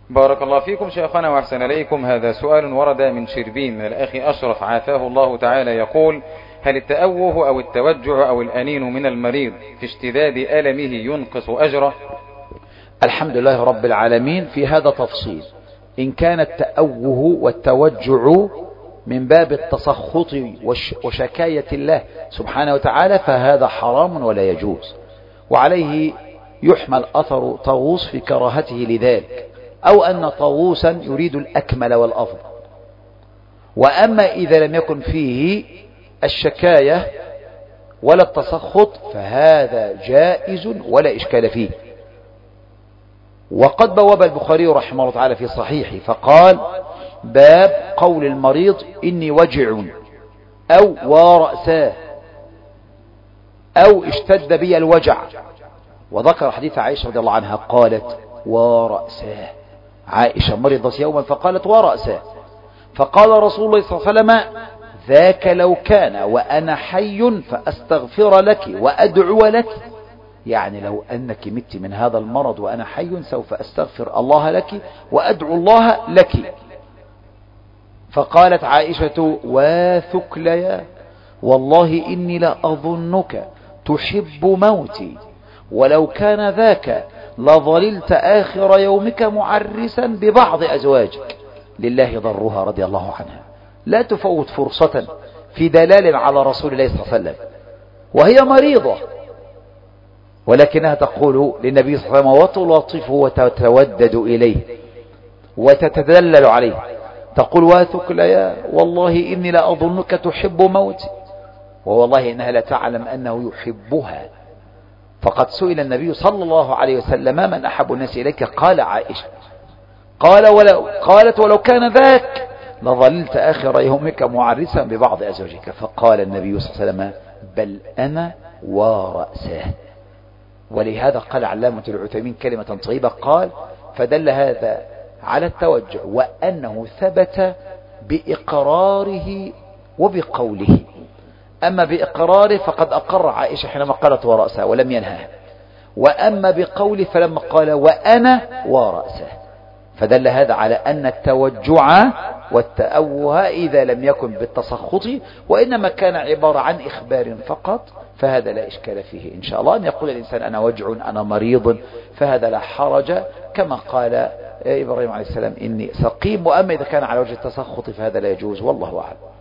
بارك الله فيكم شيخنا وأحسن إليكم. هذا سؤال ورد من شربين من الأخ أشرف عافاه الله تعالى، يقول: هل التأوه أو التوجع أو الأنين من المريض في اشتداد ألمه ينقص أجره؟ الحمد لله رب العالمين. في هذا تفصيل. إن كان التأوه والتوجع من باب التسخط وشكاية الله سبحانه وتعالى فهذا حرام ولا يجوز، وعليه يحمل أثر طاووس في كراهته لذلك، أو أن طاووسا يريد الأكمل والأفضل. وأما إذا لم يكن فيه الشكاية ولا التسخط فهذا جائز ولا إشكال فيه. وقد بواب البخاري رحمه الله تعالى في صحيحه فقال: باب قول المريض إني وجع أو ورأساه أو اشتد بي الوجع، وذكر حديث عائشة رضي الله عنها قالت: ورأساه. عائشة مرضت يوما فقالت: ورأساه. فقال رسول الله صلى الله عليه وسلم: ذاك لو كان وأنا حي فأستغفر لك وأدعو لك، يعني لو أنك مت من هذا المرض وأنا حي سوف أستغفر الله لك وأدعو الله لك. فقالت عائشة: واثكليا، والله إني لأظنك تحب موتي، ولو كان ذاك لظللت آخر يومك معرسا ببعض أزواجك. لله ضرها رضي الله عنها، لا تفوت فرصة في دلال على رسول الله صلى الله عليه وسلم وهي مريضة، ولكنها تقول للنبي صلى الله عليه وسلم وتلطفه وتتودد إليه وتتدلل عليه، تقول: واثكليا، والله إني لأظنك تحب موتي، ووالله إنها لا تعلم أنه يحبها. فقد سئل النبي صلى الله عليه وسلم: من أحب الناس إليك؟ قال: عائشة. قالت: ولو كان ذاك لظللت آخر يومك معرسا ببعض أزواجك. فقال النبي صلى الله عليه وسلم: بل أنا ورأساه. ولهذا قال علامة العثيمين كلمة طيبة، قال: فدل هذا على التوجع وأنه ثبت بإقراره وبقوله. أما بإقراره فقد أقر عائشة حينما قالت: ورأسها ولم ينهاها، وأما بقوله فلما قال: وأنا ورأسه، فدل هذا على أن التوجع والتأوه إذا لم يكن بالتسخط وإنما كان عبارة عن إخبار فقط فهذا لا إشكال فيه إن شاء الله. أن يقول الإنسان: أنا وجع، أنا مريض، فهذا لا حرج، كما قال إبراهيم عليه السلام: إني سقيم. وأما إذا كان على وجه التسخط فهذا لا يجوز، والله أعلم.